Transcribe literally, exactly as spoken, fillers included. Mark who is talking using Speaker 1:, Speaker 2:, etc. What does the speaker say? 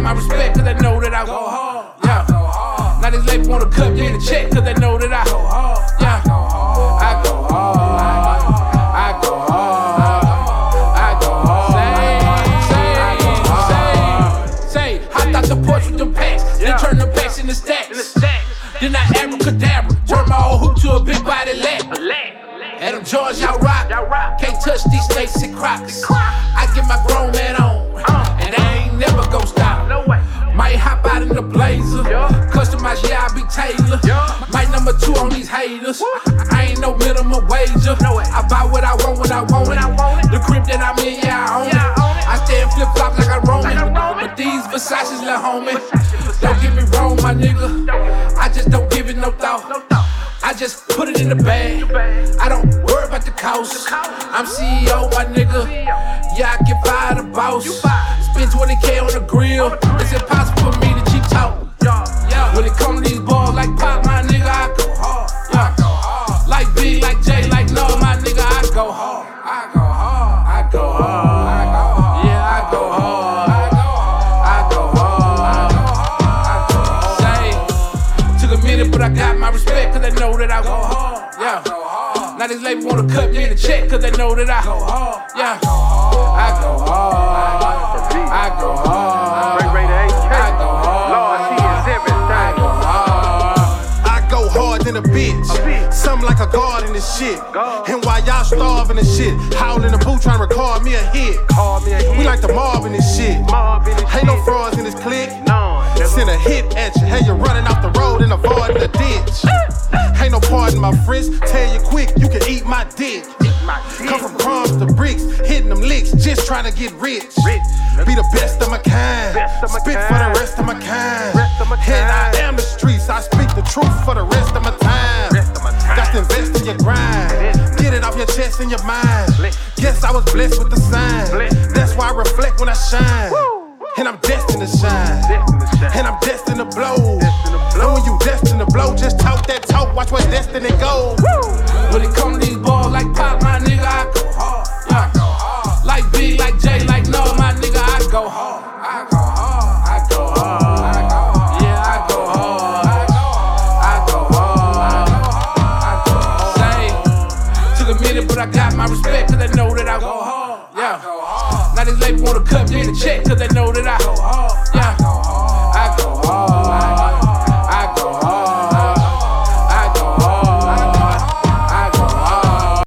Speaker 1: my respect, cause they know that I go hard. Yeah. Now these labels wanna cut me in the check, cause they know that I go hard. Yeah. I go hard. I go hard. I go hard. Say, say, say, say. Hopped out the porch with them packs, then turn them packs into stacks. Then I abracadabra, turn my old hoop to a big body leg. Adam George, y'all rock. Can't touch these snakes and crocs. I get my grown man on, and I ain't never gon' stop. Might hop out in the blazer, customize, yeah, I be Taylor. Might number two on these haters. I ain't no minimum wager. I buy what I want when I want it. The crib that I'm in, yeah, I own it. I stay in flip flops like I roam. But these Versace's, little homie. Don't get me wrong, my nigga. I just don't give it no thought. I just put it in the bag. I don't worry about the cost. I'm C E O, my nigga. Yeah, I get fired the boss. Spend twenty K on the grill. It's impossible for me to cheap talk. When it come to these balls like Pop, my nigga, I go hard. Yeah. Like B, like J, like no, my nigga, I go hard. I go hard. I go hard. I go hard. Yeah, I go hard. I go hard. I go hard. Say, took a minute, but I got my respect, cause they know that I go hard. Yeah. Now these labels wanna cut me in the check, cause they know that I go hard. Yeah. I go hard. I go hard. I go hard.
Speaker 2: Lord, she is everything.
Speaker 3: I go hard in a bitch. Something like a guard in this shit. And while y'all starving and shit, howling in the booth trying to record me a hit. We like the mob in this shit. Ain't no frauds in this clique. Send a hit at you. Hey, you're running off the road and avoiding the ditch. Ain't no pardon my friends. Tell you quick, you can eat my dick. Come from crumbs to bricks, hitting them licks, just trying to get rich. Be the best of my kind, spit for the rest of my kind. And I am the streets, I speak the truth for the rest of my time. Got to invest in your grind, get it off your chest and your mind. Guess I was blessed with the sign, that's why I reflect when I shine. And I'm destined to shine, and I'm destined to blow. And when you destined to blow, just talk that talk, watch where destiny goes.
Speaker 1: When it come to these balls like Pop, my nigga, I go hard. Yeah. Like B, like J, like no, my nigga, I go hard. I go hard. I go hard. Yeah, I go hard. I go hard. I go hard. Say, took a minute, but I got my respect, cause they know that I go hard. Yeah. Now these labels wanna cut me in the check, cause they know that I go hard.